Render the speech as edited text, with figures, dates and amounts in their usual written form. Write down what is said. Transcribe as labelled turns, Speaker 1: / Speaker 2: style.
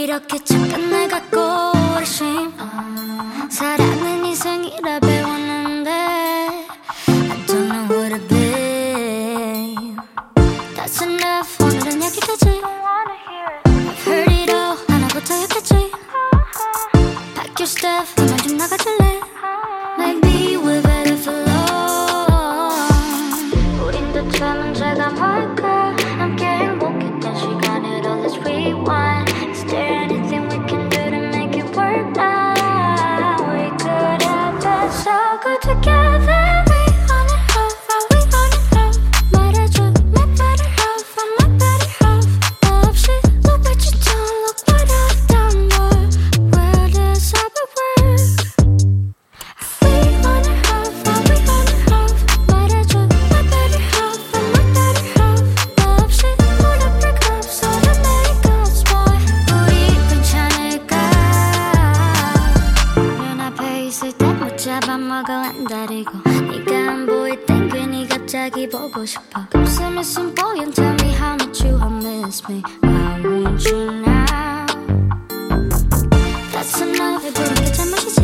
Speaker 1: 이렇게 착한 내가 꼬리심 사랑은 이상이라 배웠는데 I don't know who to be. That's enough 오늘은 여기까지 I've heard it all 하나부터 여기까지 Pack your stuff 그만 좀 나가줄래. Maybe we're better for long. 우린 대체 문제가 뭘까. 함께 행복했던 시간을 Let's rewind. Is there anything we can do to make it work now? We could have been so good together. We on it love, are we on it love? 말해줘 my better half, I'm my better half. 너 없이 look what you done, look what I've done, boy. Where does ever work? We on it love, are we on it love? 말해줘 my better half, I'm my better half. 너 없이 hold up break up so to make us boy. 우리 괜찮을까? 눈앞에 있을 때 못 잡아먹어 안달이고 네가 안 보일 땐 괜히 갑자기 보고 싶어. Come see me some boy and tell me how much you miss me. I want you now. That's enough. 부른 게 잘못이지